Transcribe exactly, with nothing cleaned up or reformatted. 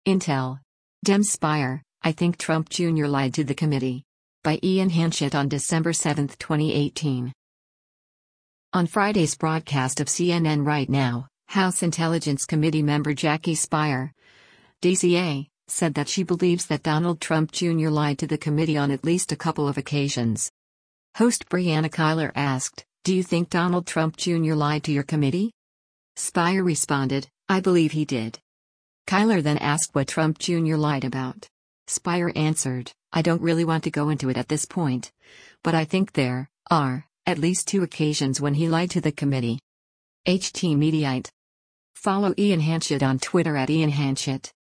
Intel. Dem Spire, I think Trump Junior lied to the committee. By Ian Hanchett on December seventh, twenty eighteen. On Friday's broadcast of C N N Right Now, House Intelligence Committee member Jackie Speier, D C A, said that she believes that Donald Trump Junior lied to the committee on at least a couple of occasions. Host Brianna Keilar asked, "Do you think Donald Trump Junior lied to your committee?" Speier responded, "I believe he did." Keilar then asked what Trump Junior lied about. Speier answered, "I don't really want to go into it at this point. But I think there are at least two occasions when he lied to the committee." H T Mediaite. Follow Ian Hanchett on Twitter at Ian Hanchett.